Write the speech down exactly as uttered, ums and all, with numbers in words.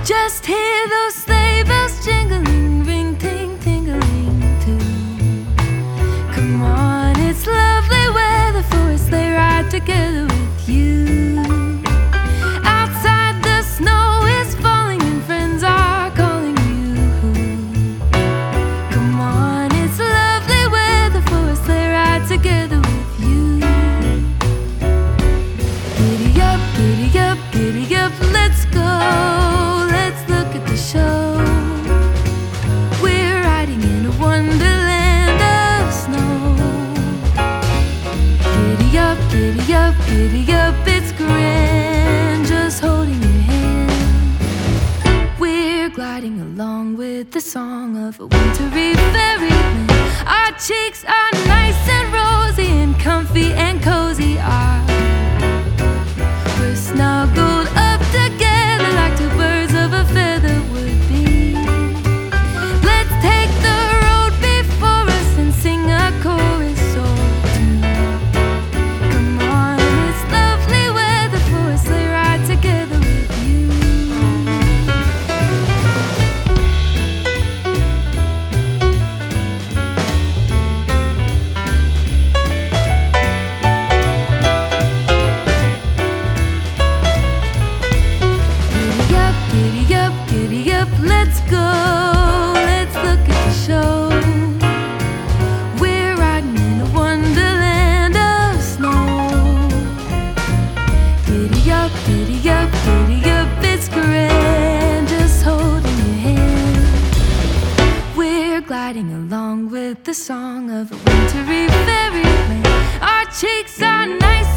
Just hear those sleigh bells jingling, ring, ting, tingling too. Come on, it's lovely weather for a sleigh ride together with you. Outside the snow is falling and friends are calling you. Come on, it's lovely weather for a sleigh ride together with you. Giddy up, giddy up, giddy up, let's go. Let's look at the show. We're riding in a wonderland of snow. Giddy up, giddy up, giddy up, it's grand just holding your hand. We're gliding along with the song of a wintry fairyland. Our cheeks are nice and rosy and comfy and cozy. Are we're snuggled up together like two birds of a feather would be. Let's take the road before us and sing a chorus or two. Come on, it's lovely weather for a sleigh ride together with you. Giddy up, giddy up, giddy up, let's go. Let's look at the show. We're riding in a wonderland of snow. Giddy up, giddy up, giddy up, it's grand just holding your hand. We're gliding along with the song of a wintry fairyland. Our cheeks are nice